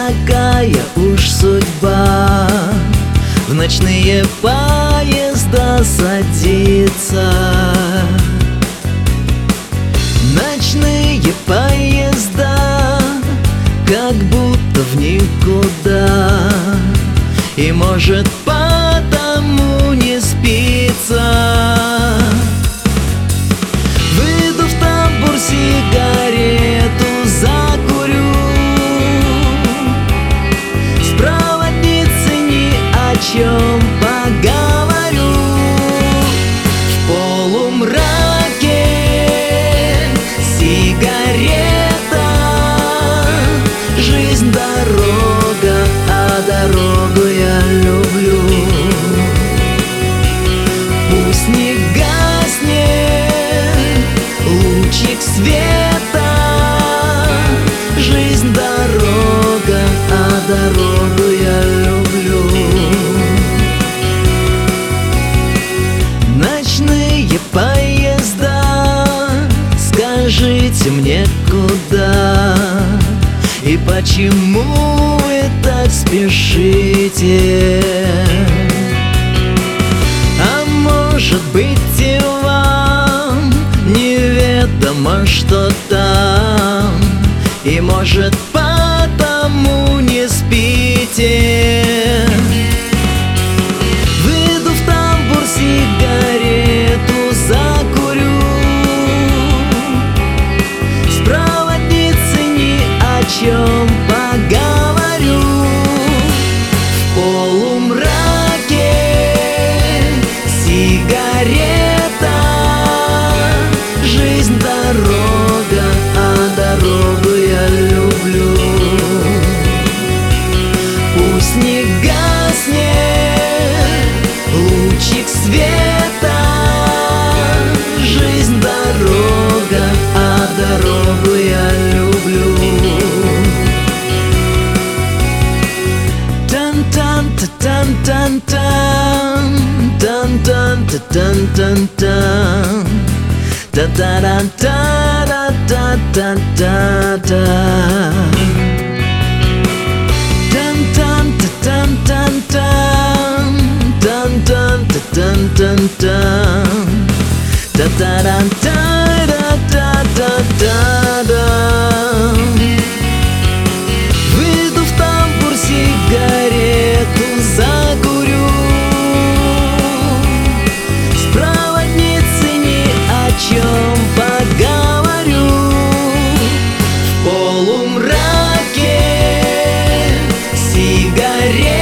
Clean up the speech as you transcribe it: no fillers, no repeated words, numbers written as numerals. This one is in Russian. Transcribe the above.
такая уж судьба в ночные поезда садиться. Ночные поезда как будто в никуда, и может потому не спится. Выйду в тамбур, сигарету закурю, с проводницей ни о чем поговорю. В полумраке сигарета, жизнь дорога, а дорогу я люблю. Пусть не гаснет лучик света, жизнь дорога, а дорогу я люблю. Ночные поезда, скажите мне, куда и почему вы так спешите? А может быть, и вам неведомо, что там, и может потому не спите. Выйду в тамбур, сигарету закурю, с проводницей ни о чем поговорю. В полумраке сигарета, жизнь дорога, а дорогу я люблю. Пусть не гаснет лучик света, жизнь дорога, а дорогу я люблю. Тан-тан-та-тан-тан-тан, тан-тан-та-тан-тан-тан, та-та-дан-та-да-та-та-та-та. Тан-тан-та-тан-тан-тан, тан-тан-та-тан-тан-тан, та-та-дан-та-да-та-та-та-та. Выйду в тамбур, сигарету закурю, с проводницей ни о чем поговорю. В полумраке сигарету,